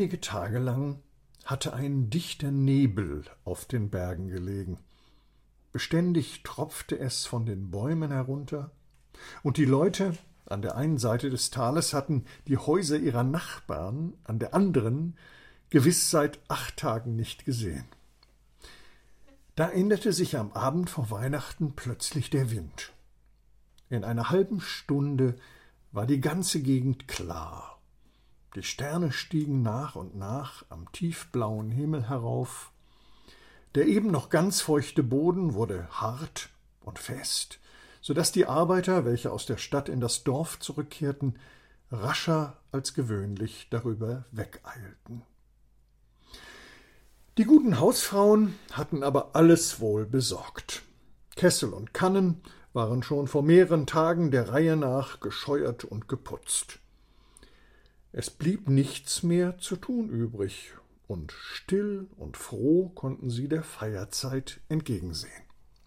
Einige Tage lang hatte ein dichter Nebel auf den Bergen gelegen. Beständig tropfte es von den Bäumen herunter, und die Leute an der einen Seite des Tales hatten die Häuser ihrer Nachbarn an der anderen gewiss seit 8 Tagen nicht gesehen. Da änderte sich am Abend vor Weihnachten plötzlich der Wind. In einer halben Stunde war die ganze Gegend klar. Die Sterne stiegen nach und nach am tiefblauen Himmel herauf. Der eben noch ganz feuchte Boden wurde hart und fest, so daß die Arbeiter, welche aus der Stadt in das Dorf zurückkehrten, rascher als gewöhnlich darüber wegeilten. Die guten Hausfrauen hatten aber alles wohl besorgt. Kessel und Kannen waren schon vor mehreren Tagen der Reihe nach gescheuert und geputzt. Es blieb nichts mehr zu tun übrig, und still und froh konnten sie der Feierzeit entgegensehen.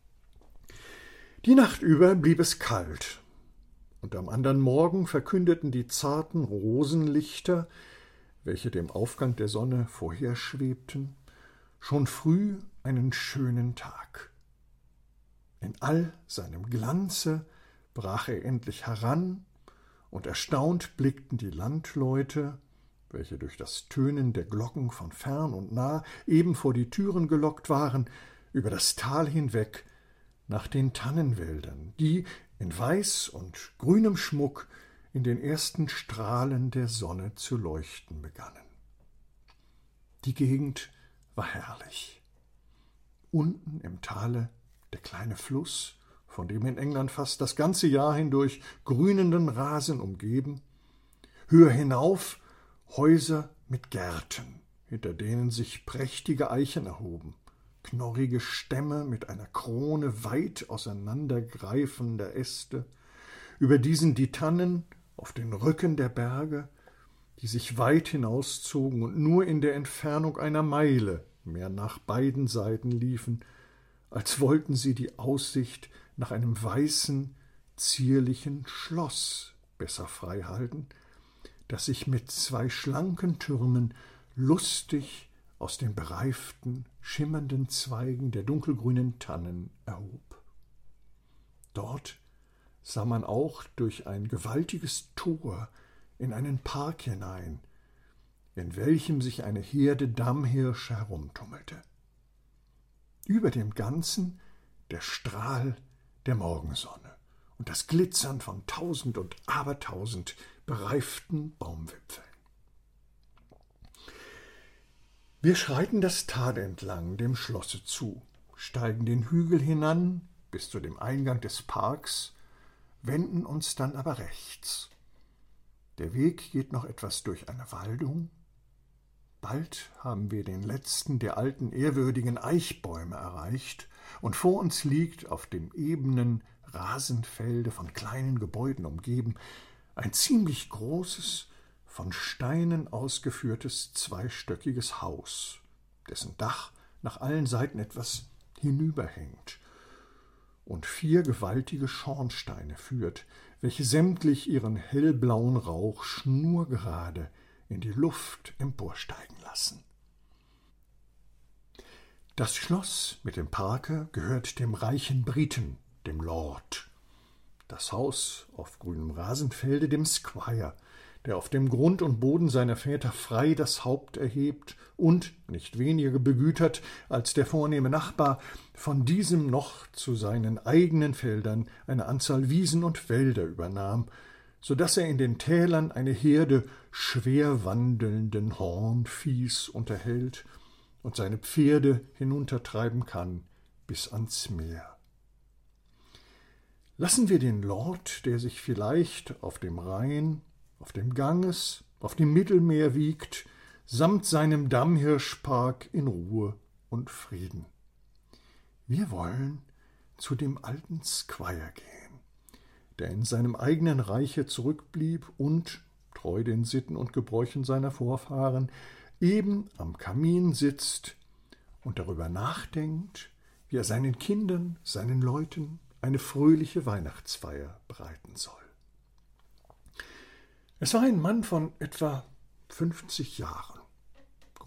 Die Nacht über blieb es kalt, und am andern Morgen verkündeten die zarten Rosenlichter, welche dem Aufgang der Sonne vorherschwebten, schon früh einen schönen Tag. In all seinem Glanze brach er endlich heran, und erstaunt blickten die Landleute, welche durch das Tönen der Glocken von fern und nah eben vor die Türen gelockt waren, über das Tal hinweg nach den Tannenwäldern, die in weiß und grünem Schmuck in den ersten Strahlen der Sonne zu leuchten begannen. Die Gegend war herrlich. Unten im Tale der kleine Fluss, von dem in England fast das ganze Jahr hindurch grünenden Rasen umgeben, höher hinauf Häuser mit Gärten, hinter denen sich prächtige Eichen erhoben, knorrige Stämme mit einer Krone weit auseinandergreifender Äste, über diesen die Tannen auf den Rücken der Berge, die sich weit hinauszogen und nur in der Entfernung einer Meile mehr nach beiden Seiten liefen, als wollten sie die Aussicht nach einem weißen, zierlichen Schloss besser freihalten, das sich mit 2 schlanken Türmen lustig aus den bereiften, schimmernden Zweigen der dunkelgrünen Tannen erhob. Dort sah man auch durch ein gewaltiges Tor in einen Park hinein, in welchem sich eine Herde Dammhirsche herumtummelte. Über dem Ganzen der Strahl der Morgensonne und das Glitzern von 1000 und abertausend bereiften Baumwipfeln. Wir schreiten das Tal entlang dem Schlosse zu, steigen den Hügel hinan bis zu dem Eingang des Parks, wenden uns dann aber rechts. Der Weg geht noch etwas durch eine Waldung. Bald haben wir den letzten der alten, ehrwürdigen Eichbäume erreicht, und vor uns liegt auf dem ebenen Rasenfelde von kleinen Gebäuden umgeben ein ziemlich großes, von Steinen ausgeführtes zweistöckiges Haus, dessen Dach nach allen Seiten etwas hinüberhängt und 4 gewaltige Schornsteine führt, welche sämtlich ihren hellblauen Rauch schnurgerade in die Luft emporsteigen lassen. Das Schloss mit dem Parke gehört dem reichen Briten, dem Lord. Das Haus auf grünem Rasenfelde dem Squire, der auf dem Grund und Boden seiner Väter frei das Haupt erhebt und, nicht weniger begütert als der vornehme Nachbar, von diesem noch zu seinen eigenen Feldern eine Anzahl Wiesen und Wälder übernahm, so daß er in den Tälern eine Herde schwer wandelnden Hornviehs unterhält und seine Pferde hinuntertreiben kann bis ans Meer. Lassen wir den Lord, der sich vielleicht auf dem Rhein, auf dem Ganges, auf dem Mittelmeer wiegt, samt seinem Dammhirschpark in Ruhe und Frieden. Wir wollen zu dem alten Squire gehen, der in seinem eigenen Reiche zurückblieb und, treu den Sitten und Gebräuchen seiner Vorfahren, eben am Kamin sitzt und darüber nachdenkt, wie er seinen Kindern, seinen Leuten eine fröhliche Weihnachtsfeier bereiten soll. Es war ein Mann von etwa 50 Jahren,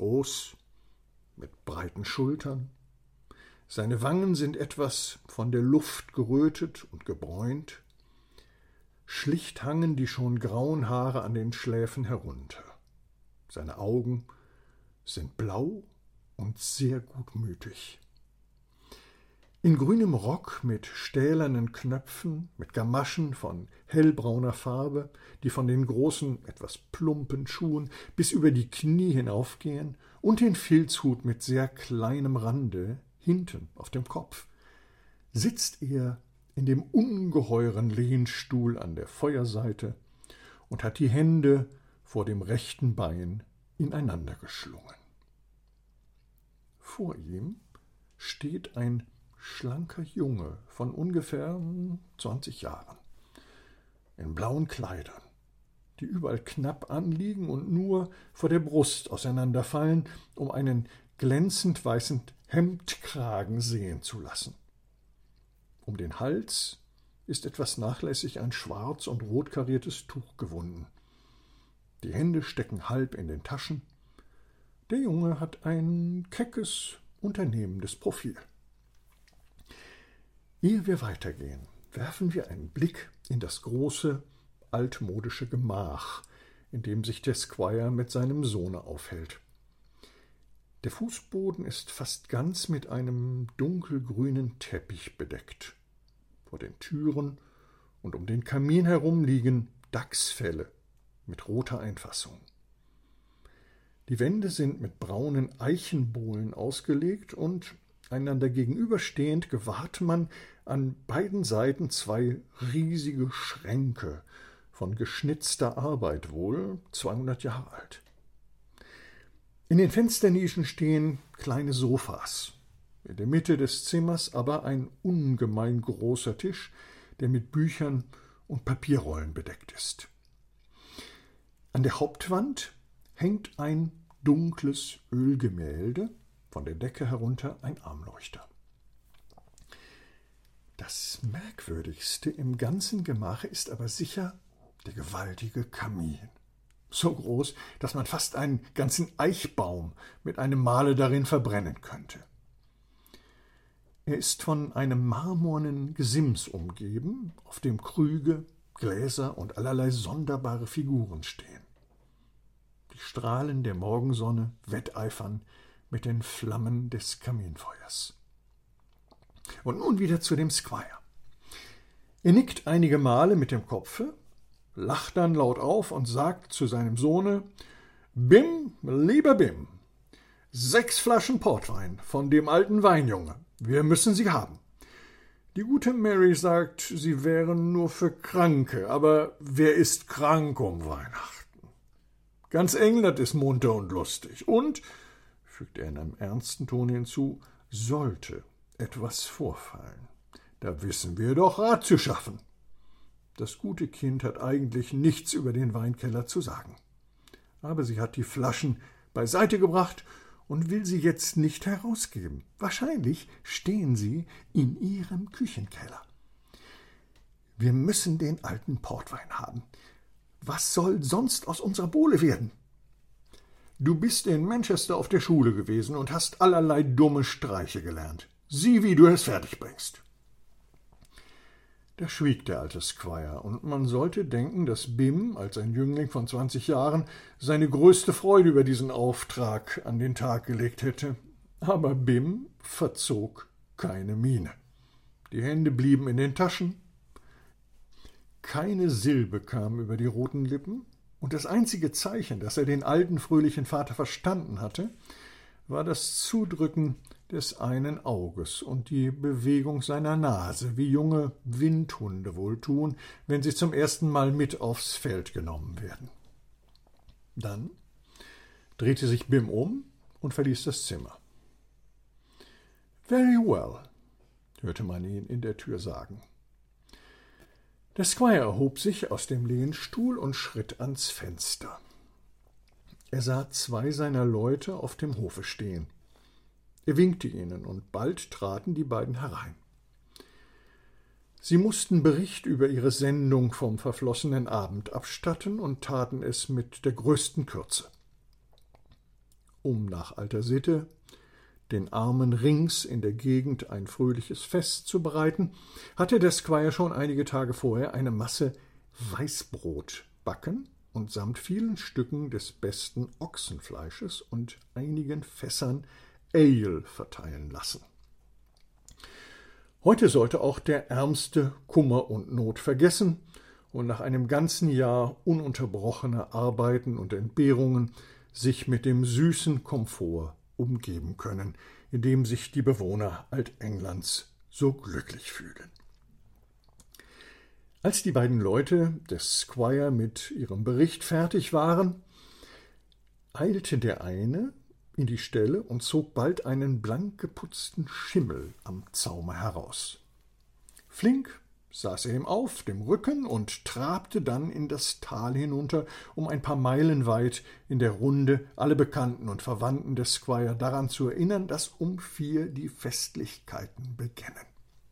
groß, mit breiten Schultern. Seine Wangen sind etwas von der Luft gerötet und gebräunt. Schlicht hangen die schon grauen Haare an den Schläfen herunter. Seine Augen sind blau und sehr gutmütig. In grünem Rock mit stählernen Knöpfen, mit Gamaschen von hellbrauner Farbe, die von den großen, etwas plumpen Schuhen bis über die Knie hinaufgehen, und den Filzhut mit sehr kleinem Rande hinten auf dem Kopf, sitzt er in dem ungeheuren Lehnstuhl an der Feuerseite und hat die Hände vor dem rechten Bein ineinander geschlungen. Vor ihm steht ein schlanker Junge von ungefähr 20 Jahren, in blauen Kleidern, die überall knapp anliegen und nur vor der Brust auseinanderfallen, um einen glänzend weißen Hemdkragen sehen zu lassen. Um den Hals ist etwas nachlässig ein schwarz und rot kariertes Tuch gewunden. Die Hände stecken halb in den Taschen. Der Junge hat ein keckes, unternehmendes Profil. Ehe wir weitergehen, werfen wir einen Blick in das große, altmodische Gemach, in dem sich der Squire mit seinem Sohne aufhält. Der Fußboden ist fast ganz mit einem dunkelgrünen Teppich bedeckt. Vor den Türen und um den Kamin herum liegen Dachsfelle mit roter Einfassung. Die Wände sind mit braunen Eichenbohlen ausgelegt und einander gegenüberstehend gewahrt man an beiden Seiten zwei riesige Schränke, von geschnitzter Arbeit wohl 200 Jahre alt. In den Fensternischen stehen kleine Sofas, in der Mitte des Zimmers aber ein ungemein großer Tisch, der mit Büchern und Papierrollen bedeckt ist. An der Hauptwand hängt ein dunkles Ölgemälde, von der Decke herunter ein Armleuchter. Das Merkwürdigste im ganzen Gemache ist aber sicher der gewaltige Kamin. So groß, dass man fast einen ganzen Eichbaum mit einem Male darin verbrennen könnte. Er ist von einem marmornen Gesims umgeben, auf dem Krüge, Gläser und allerlei sonderbare Figuren stehen. Die Strahlen der Morgensonne wetteifern mit den Flammen des Kaminfeuers. Und nun wieder zu dem Squire. Er nickt einige Male mit dem Kopfe, lacht dann laut auf und sagt zu seinem Sohne: »Bim, lieber Bim, 6 Flaschen Portwein von dem alten Weinjunge. Wir müssen sie haben. Die gute Mary sagt, sie wären nur für Kranke, aber wer ist krank um Weihnachten? Ganz England ist munter und lustig. Und«, fügt er in einem ernsten Ton hinzu, »sollte etwas vorfallen, da wissen wir doch Rat zu schaffen.« Das gute Kind hat eigentlich nichts über den Weinkeller zu sagen. Aber sie hat die Flaschen beiseite gebracht und will sie jetzt nicht herausgeben. Wahrscheinlich stehen sie in ihrem Küchenkeller. Wir müssen den alten Portwein haben. Was soll sonst aus unserer Bowle werden? Du bist in Manchester auf der Schule gewesen und hast allerlei dumme Streiche gelernt. Sieh, wie du es fertigbringst. Da schwieg der alte Squire, und man sollte denken, dass Bim, als ein Jüngling von 20 Jahren, seine größte Freude über diesen Auftrag an den Tag gelegt hätte. Aber Bim verzog keine Miene. Die Hände blieben in den Taschen. Keine Silbe kam über die roten Lippen, und das einzige Zeichen, dass er den alten, fröhlichen Vater verstanden hatte, war das Zudrücken des einen Auges und die Bewegung seiner Nase, wie junge Windhunde wohl tun, wenn sie zum ersten Mal mit aufs Feld genommen werden. Dann drehte sich Bim um und verließ das Zimmer. »Very well«, hörte man ihn in der Tür sagen. Der Squire erhob sich aus dem Lehnstuhl und schritt ans Fenster. Er sah 2 seiner Leute auf dem Hofe stehen. Er winkte ihnen, und bald traten die beiden herein. Sie mussten Bericht über ihre Sendung vom verflossenen Abend abstatten und taten es mit der größten Kürze. Um nach alter Sitte den Armen rings in der Gegend ein fröhliches Fest zu bereiten, hatte der Squire schon einige Tage vorher eine Masse Weißbrot backen und samt vielen Stücken des besten Ochsenfleisches und einigen Fässern Ale verteilen lassen. Heute sollte auch der Ärmste Kummer und Not vergessen und nach einem ganzen Jahr ununterbrochener Arbeiten und Entbehrungen sich mit dem süßen Komfort umgeben können, in dem sich die Bewohner Altenglands so glücklich fühlen. Als die beiden Leute des Squire mit ihrem Bericht fertig waren, eilte der eine in die Ställe und zog bald einen blank geputzten Schimmel am Zaume heraus. Flink saß er ihm auf dem Rücken und trabte dann in das Tal hinunter, um ein paar Meilen weit in der Runde alle Bekannten und Verwandten des Squire daran zu erinnern, dass um 4 die Festlichkeiten beginnen.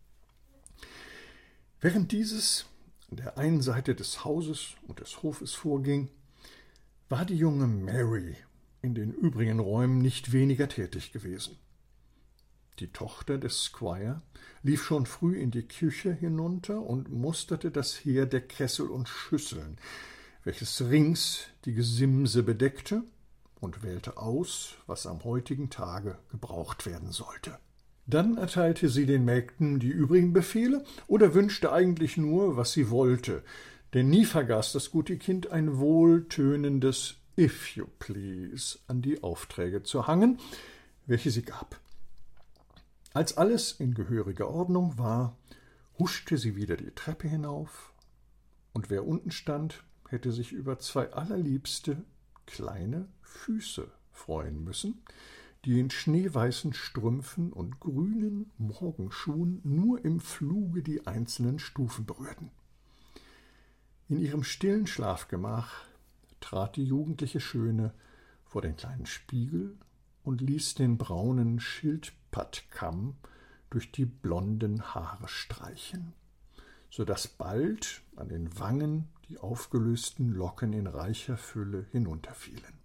Während dieses an der einen Seite des Hauses und des Hofes vorging, war die junge Mary in den übrigen Räumen nicht weniger tätig gewesen. Die Tochter des Squire lief schon früh in die Küche hinunter und musterte das Heer der Kessel und Schüsseln, welches rings die Gesimse bedeckte, und wählte aus, was am heutigen Tage gebraucht werden sollte. Dann erteilte sie den Mägden die übrigen Befehle oder wünschte eigentlich nur, was sie wollte, denn nie vergaß das gute Kind ein wohltönendes »If you please« an die Aufträge zu hangen, welche sie gab. Als alles in gehöriger Ordnung war, huschte sie wieder die Treppe hinauf, und wer unten stand, hätte sich über 2 allerliebste kleine Füße freuen müssen, die in schneeweißen Strümpfen und grünen Morgenschuhen nur im Fluge die einzelnen Stufen berührten. In ihrem stillen Schlafgemach trat die jugendliche Schöne vor den kleinen Spiegel und ließ den braunen Schildpattkamm durch die blonden Haare streichen, so daß bald an den Wangen die aufgelösten Locken in reicher Fülle hinunterfielen.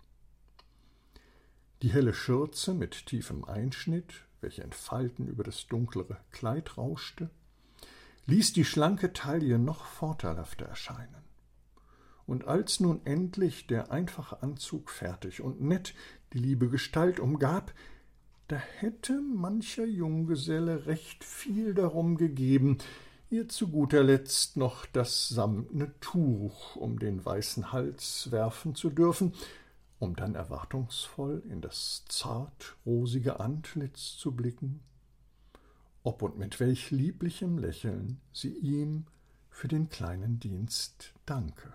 Die helle Schürze mit tiefem Einschnitt, welche in Falten über das dunklere Kleid rauschte, ließ die schlanke Taille noch vorteilhafter erscheinen. Und als nun endlich der einfache Anzug fertig und nett die liebe Gestalt umgab, da hätte mancher Junggeselle recht viel darum gegeben, ihr zu guter Letzt noch das samtne Tuch um den weißen Hals werfen zu dürfen, um dann erwartungsvoll in das zart rosige Antlitz zu blicken, ob und mit welch lieblichem Lächeln sie ihm für den kleinen Dienst danke.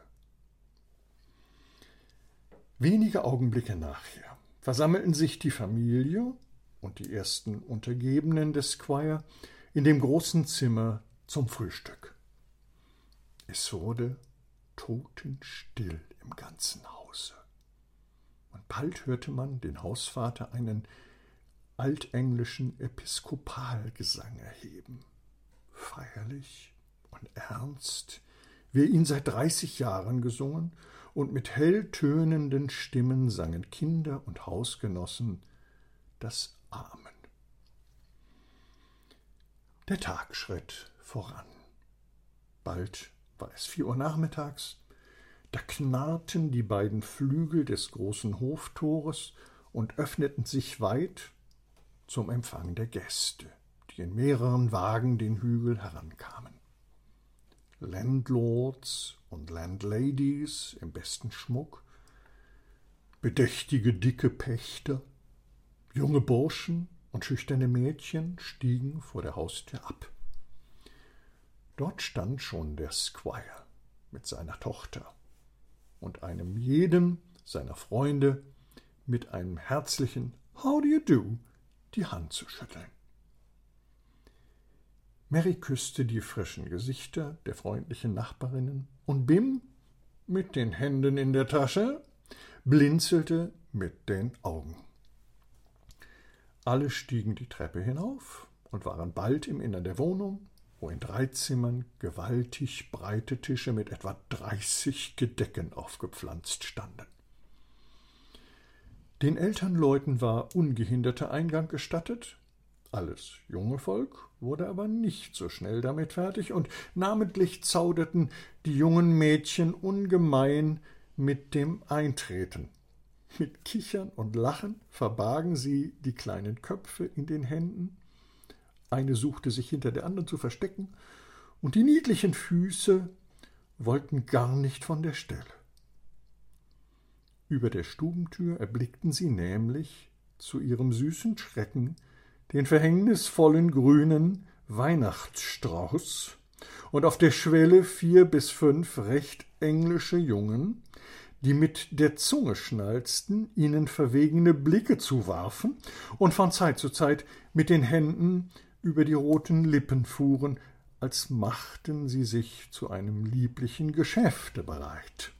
Wenige Augenblicke nachher versammelten sich die Familie und die ersten Untergebenen des Squire in dem großen Zimmer zum Frühstück. Es wurde totenstill im ganzen Hause. Und bald hörte man den Hausvater einen altenglischen Episkopalgesang erheben. Feierlich und ernst, wie er ihn seit 30 Jahren gesungen, und mit helltönenden Stimmen sangen Kinder und Hausgenossen das Amen. Der Tag schritt voran. Bald war es 4 Uhr nachmittags. Da knarrten die beiden Flügel des großen Hoftores und öffneten sich weit zum Empfang der Gäste, die in mehreren Wagen den Hügel herankamen. Landlords und Landladies im besten Schmuck, bedächtige dicke Pächter, junge Burschen und schüchterne Mädchen stiegen vor der Haustür ab. Dort stand schon der Squire mit seiner Tochter und einem jedem seiner Freunde mit einem herzlichen »How do you do« die Hand zu schütteln. Mary küsste die frischen Gesichter der freundlichen Nachbarinnen, und Bim, mit den Händen in der Tasche, blinzelte mit den Augen. Alle stiegen die Treppe hinauf und waren bald im Innern der Wohnung, wo in 3 Zimmern gewaltig breite Tische mit etwa 30 Gedecken aufgepflanzt standen. Den Elternleuten war ungehinderter Eingang gestattet. Alles junge Volk wurde aber nicht so schnell damit fertig, und namentlich zauderten die jungen Mädchen ungemein mit dem Eintreten. Mit Kichern und Lachen verbargen sie die kleinen Köpfe in den Händen. Eine suchte sich hinter der anderen zu verstecken, und die niedlichen Füße wollten gar nicht von der Stelle. Über der Stubentür erblickten sie nämlich zu ihrem süßen Schrecken den verhängnisvollen grünen Weihnachtsstrauß und auf der Schwelle 4 bis 5 recht englische Jungen, die mit der Zunge schnalzten, ihnen verwegene Blicke zuwarfen und von Zeit zu Zeit mit den Händen über die roten Lippen fuhren, als machten sie sich zu einem lieblichen Geschäfte bereit.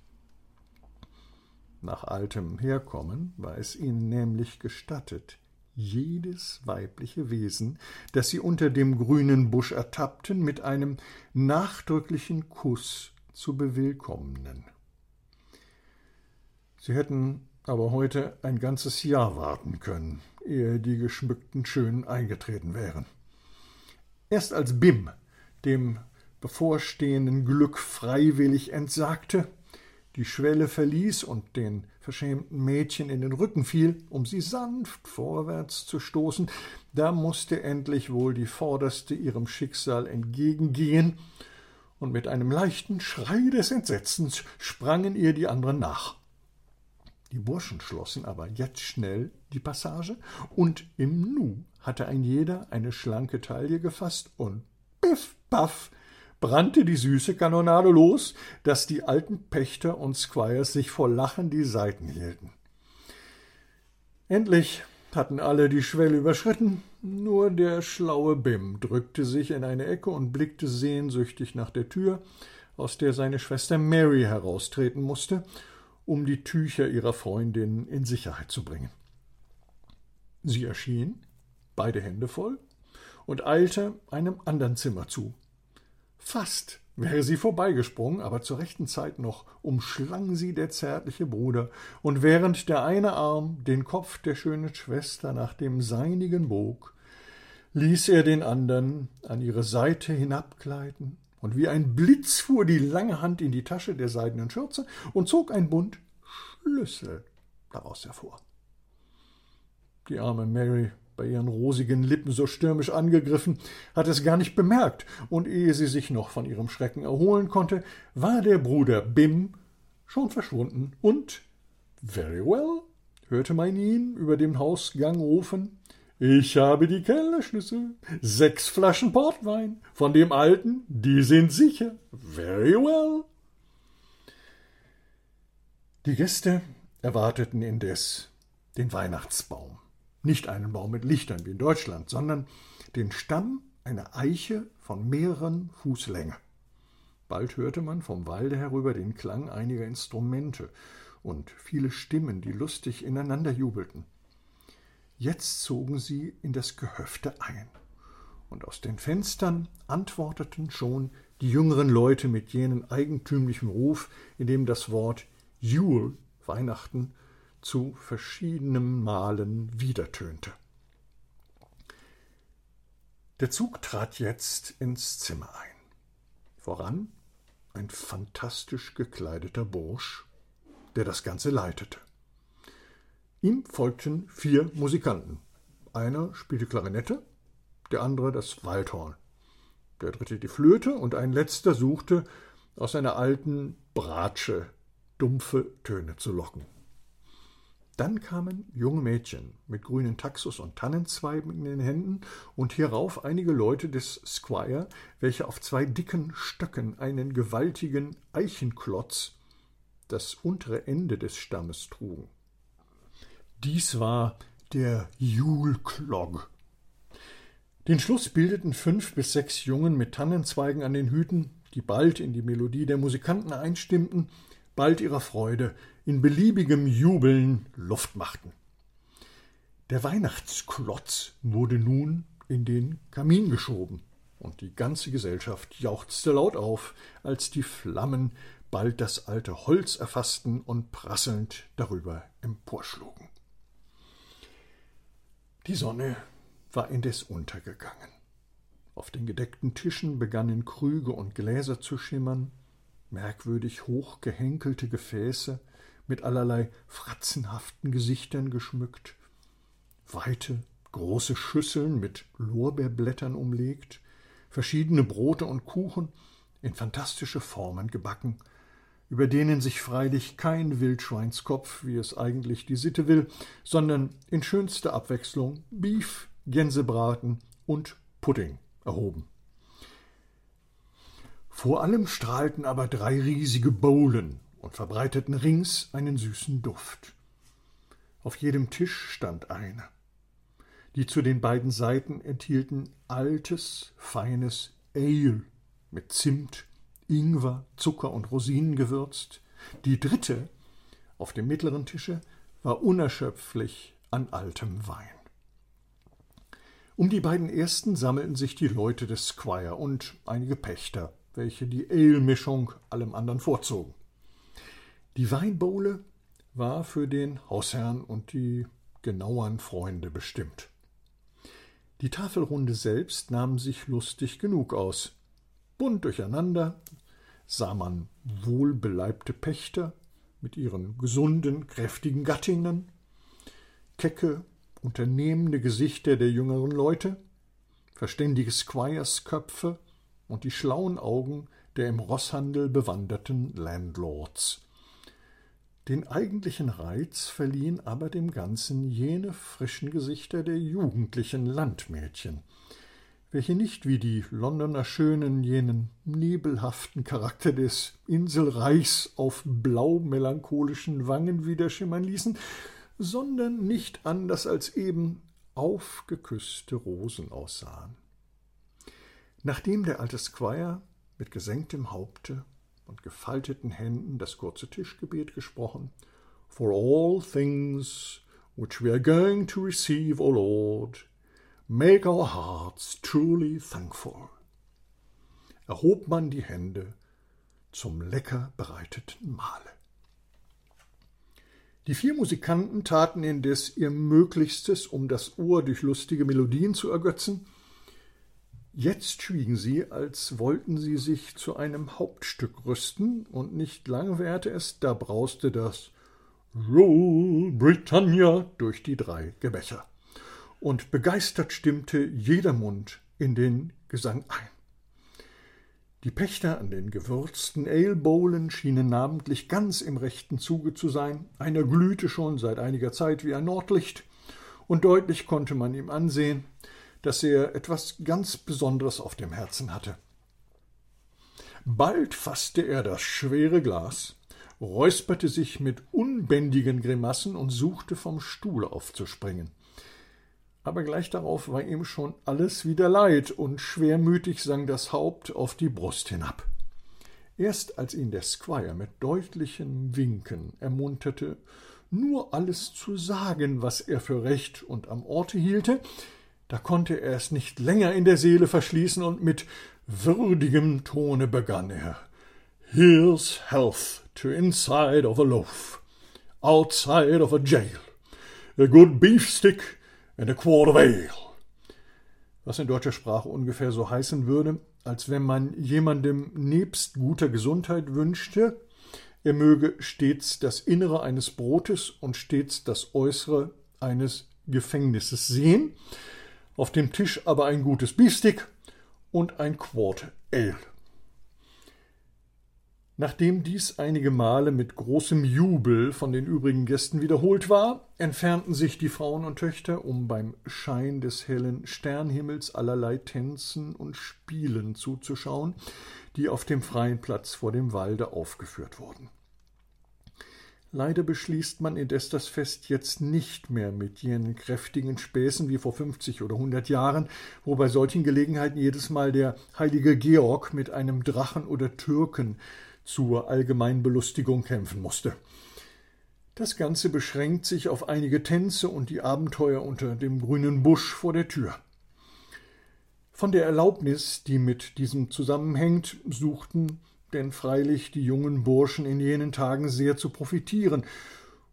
Nach altem Herkommen war es ihnen nämlich gestattet, jedes weibliche Wesen, das sie unter dem grünen Busch ertappten, mit einem nachdrücklichen Kuss zu bewillkommnen. Sie hätten aber heute ein ganzes Jahr warten können, ehe die geschmückten Schönen eingetreten wären. Erst als Bim dem bevorstehenden Glück freiwillig entsagte, die Schwelle verließ und den verschämten Mädchen in den Rücken fiel, um sie sanft vorwärts zu stoßen, da mußte endlich wohl die Vorderste ihrem Schicksal entgegengehen, und mit einem leichten Schrei des Entsetzens sprangen ihr die anderen nach. Die Burschen schlossen aber jetzt schnell die Passage, und im Nu hatte ein jeder eine schlanke Taille gefasst, und piff, paff, brannte die süße Kanonade los, daß die alten Pächter und Squires sich vor Lachen die Seiten hielten. Endlich hatten alle die Schwelle überschritten, nur der schlaue Bim drückte sich in eine Ecke und blickte sehnsüchtig nach der Tür, aus der seine Schwester Mary heraustreten mußte, um die Tücher ihrer Freundin in Sicherheit zu bringen. Sie erschien, beide Hände voll, und eilte einem andern Zimmer zu. Fast wäre sie vorbeigesprungen, aber zur rechten Zeit noch umschlang sie der zärtliche Bruder, und während der eine Arm den Kopf der schönen Schwester nach dem seinigen bog, ließ er den andern an ihre Seite hinabgleiten, und wie ein Blitz fuhr die lange Hand in die Tasche der seidenen Schürze und zog ein Bund Schlüssel daraus hervor. Die arme Mary, bei ihren rosigen Lippen so stürmisch angegriffen, hatte es gar nicht bemerkt, und ehe sie sich noch von ihrem Schrecken erholen konnte, war der Bruder Bim schon verschwunden, und »Very well«, hörte man ihn über dem Hausgang rufen, »ich habe die Kellerschlüssel, 6 Flaschen Portwein, von dem Alten, die sind sicher, very well.« Die Gäste erwarteten indes den Weihnachtsbaum. Nicht einen Baum mit Lichtern wie in Deutschland, sondern den Stamm einer Eiche von mehreren Fuß Länge. Bald hörte man vom Walde herüber den Klang einiger Instrumente und viele Stimmen, die lustig ineinander jubelten. Jetzt zogen sie in das Gehöfte ein, und aus den Fenstern antworteten schon die jüngeren Leute mit jenem eigentümlichen Ruf, in dem das Wort Yule, Weihnachten, zu verschiedenen Malen wiedertönte. Der Zug trat jetzt ins Zimmer ein. Voran ein fantastisch gekleideter Bursch, der das Ganze leitete. Ihm folgten 4 Musikanten. Einer spielte Klarinette, der andere das Waldhorn, der dritte die Flöte, und ein letzter suchte, aus einer alten Bratsche dumpfe Töne zu locken. Dann kamen junge Mädchen mit grünen Taxus und Tannenzweigen in den Händen, und hierauf einige Leute des Squire, welche auf 2 dicken Stöcken einen gewaltigen Eichenklotz, das untere Ende des Stammes, trugen. Dies war der Yule Clog. Den Schluss bildeten 5 bis 6 Jungen mit Tannenzweigen an den Hüten, die bald in die Melodie der Musikanten einstimmten, bald ihrer Freude in beliebigem Jubeln Luft machten. Der Weihnachtsklotz wurde nun in den Kamin geschoben, und die ganze Gesellschaft jauchzte laut auf, als die Flammen bald das alte Holz erfassten und prasselnd darüber emporschlugen. Die Sonne war indes untergegangen. Auf den gedeckten Tischen begannen Krüge und Gläser zu schimmern, merkwürdig hoch gehenkelte Gefäße mit allerlei fratzenhaften Gesichtern geschmückt, weite, große Schüsseln mit Lorbeerblättern umlegt, verschiedene Brote und Kuchen in fantastische Formen gebacken, über denen sich freilich kein Wildschweinskopf, wie es eigentlich die Sitte will, sondern in schönster Abwechslung Beef, Gänsebraten und Pudding erhoben. Vor allem strahlten aber 3 riesige Bowlen und verbreiteten rings einen süßen Duft. Auf jedem Tisch stand eine. Die zu den beiden Seiten enthielten altes, feines Ale mit Zimt, Ingwer, Zucker und Rosinen gewürzt. Die dritte, auf dem mittleren Tische, war unerschöpflich an altem Wein. Um die beiden ersten sammelten sich die Leute des Squire und einige Pächter, welche die Ale-Mischung allem anderen vorzogen. Die Weinbowle war für den Hausherrn und die genauern Freunde bestimmt. Die Tafelrunde selbst nahm sich lustig genug aus. Bunt durcheinander sah man wohlbeleibte Pächter mit ihren gesunden, kräftigen Gattinnen, kecke, unternehmende Gesichter der jüngeren Leute, verständige Squiresköpfe und die schlauen Augen der im Rosshandel bewanderten Landlords. Den eigentlichen Reiz verliehen aber dem Ganzen jene frischen Gesichter der jugendlichen Landmädchen, welche nicht wie die Londoner Schönen jenen nebelhaften Charakter des Inselreichs auf blau-melancholischen Wangen widerschimmern ließen, sondern nicht anders als eben aufgeküsste Rosen aussahen. Nachdem der alte Squire mit gesenktem Haupte und gefalteten Händen das kurze Tischgebet gesprochen, For all things which we are going to receive, O Lord, make our hearts truly thankful, erhob man die Hände zum lecker bereiteten Mahle. Die 4 Musikanten taten indes ihr Möglichstes, um das Ohr durch lustige Melodien zu ergötzen. Jetzt schwiegen sie, als wollten sie sich zu einem Hauptstück rüsten, und nicht lang währte es, da brauste das Rule Britannia durch die 3 Gemächer, und begeistert stimmte jeder Mund in den Gesang ein. Die Pächter an den gewürzten Ale-Bowlen schienen namentlich ganz im rechten Zuge zu sein. Einer glühte schon seit einiger Zeit wie ein Nordlicht, und deutlich konnte man ihm ansehen, dass er etwas ganz Besonderes auf dem Herzen hatte. Bald faßte er das schwere Glas, räusperte sich mit unbändigen Grimassen und suchte vom Stuhle aufzuspringen. Aber gleich darauf war ihm schon alles wieder leid, und schwermütig sank das Haupt auf die Brust hinab. Erst als ihn der Squire mit deutlichen Winken ermunterte, nur alles zu sagen, was er für recht und am Orte hielte, da konnte er es nicht länger in der Seele verschließen, und mit würdigem Tone begann er: Here's health to inside of a loaf, outside of a jail, a good beefstick and a quart of ale. Was in deutscher Sprache ungefähr so heißen würde, als wenn man jemandem nebst guter Gesundheit wünschte, er möge stets das Innere eines Brotes und stets das Äußere eines Gefängnisses sehen, auf dem Tisch aber ein gutes Beefstick und ein Quart Ale. Nachdem dies einige Male mit großem Jubel von den übrigen Gästen wiederholt war, entfernten sich die Frauen und Töchter, um beim Schein des hellen Sternhimmels allerlei Tänzen und Spielen zuzuschauen, die auf dem freien Platz vor dem Walde aufgeführt wurden. Leider beschließt man indes das Fest jetzt nicht mehr mit jenen kräftigen Späßen wie vor 50 oder 100 Jahren, wo bei solchen Gelegenheiten jedes Mal der heilige Georg mit einem Drachen oder Türken zur allgemeinen Belustigung kämpfen musste. Das Ganze beschränkt sich auf einige Tänze und die Abenteuer unter dem grünen Busch vor der Tür. Von der Erlaubnis, die mit diesem zusammenhängt, suchten denn freilich die jungen Burschen in jenen Tagen sehr zu profitieren,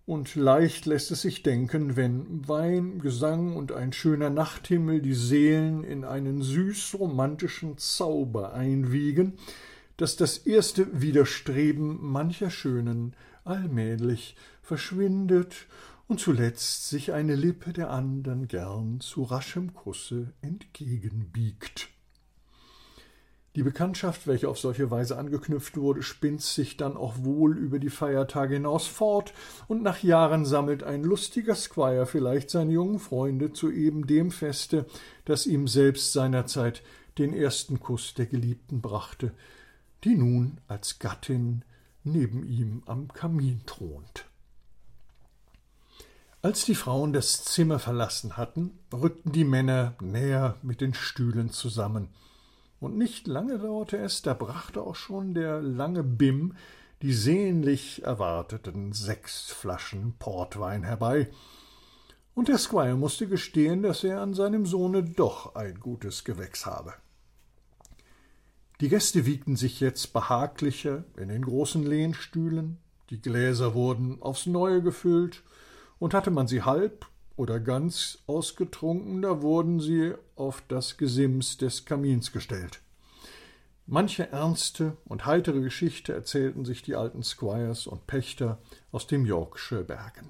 und leicht lässt es sich denken, wenn Wein, Gesang und ein schöner Nachthimmel die Seelen in einen süß-romantischen Zauber einwiegen, dass das erste Widerstreben mancher Schönen allmählich verschwindet und zuletzt sich eine Lippe der andern gern zu raschem Kusse entgegenbiegt. Die Bekanntschaft, welche auf solche Weise angeknüpft wurde, spinnt sich dann auch wohl über die Feiertage hinaus fort, und nach Jahren sammelt ein lustiger Squire vielleicht seine jungen Freunde zu eben dem Feste, das ihm selbst seinerzeit den ersten Kuss der Geliebten brachte, die nun als Gattin neben ihm am Kamin thront. Als die Frauen das Zimmer verlassen hatten, rückten die Männer näher mit den Stühlen zusammen. Und nicht lange dauerte es, da brachte auch schon der lange Bim die sehnlich erwarteten 6 Flaschen Portwein herbei, und der Squire musste gestehen, dass er an seinem Sohne doch ein gutes Gewächs habe. Die Gäste wiegten sich jetzt behaglicher in den großen Lehnstühlen, die Gläser wurden aufs Neue gefüllt, und hatte man sie halb oder ganz ausgetrunken, da wurden sie auf das Gesims des Kamins gestellt. Manche ernste und heitere Geschichte erzählten sich die alten Squires und Pächter aus dem Yorkshire Bergen.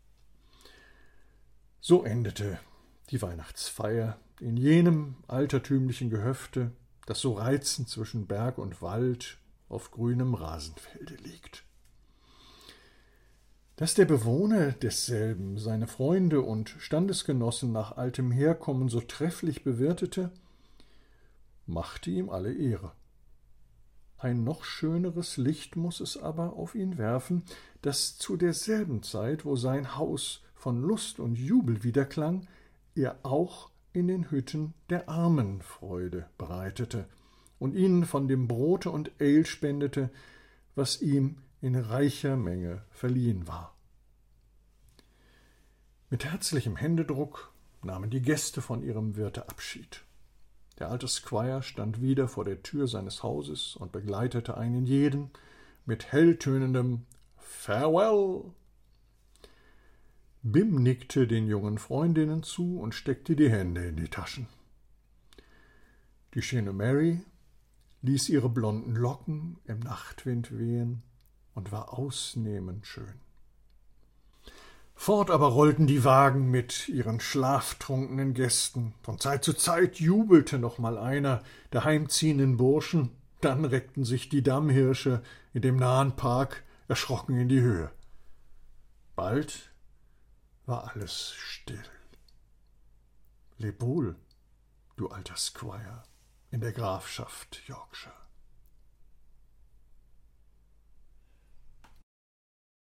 So endete die Weihnachtsfeier in jenem altertümlichen Gehöfte, das so reizend zwischen Berg und Wald auf grünem Rasenfelde liegt. Dass der Bewohner desselben seine Freunde und Standesgenossen nach altem Herkommen so trefflich bewirtete, machte ihm alle Ehre. Ein noch schöneres Licht muß es aber auf ihn werfen, dass zu derselben Zeit, wo sein Haus von Lust und Jubel widerklang, er auch in den Hütten der Armen Freude bereitete und ihnen von dem Brote und Ale spendete, was ihm in reicher Menge verliehen war. Mit herzlichem Händedruck nahmen die Gäste von ihrem Wirte Abschied. Der alte Squire stand wieder vor der Tür seines Hauses und begleitete einen jeden mit helltönendem »Farewell«. Bim nickte den jungen Freundinnen zu und steckte die Hände in die Taschen. Die schöne Mary ließ ihre blonden Locken im Nachtwind wehen und war ausnehmend schön. Fort aber rollten die Wagen mit ihren schlaftrunkenen Gästen. Von Zeit zu Zeit jubelte noch mal einer der heimziehenden Burschen, dann reckten sich die Dammhirsche in dem nahen Park erschrocken in die Höhe. Bald war alles still. Leb wohl, du alter Squire in der Grafschaft Yorkshire.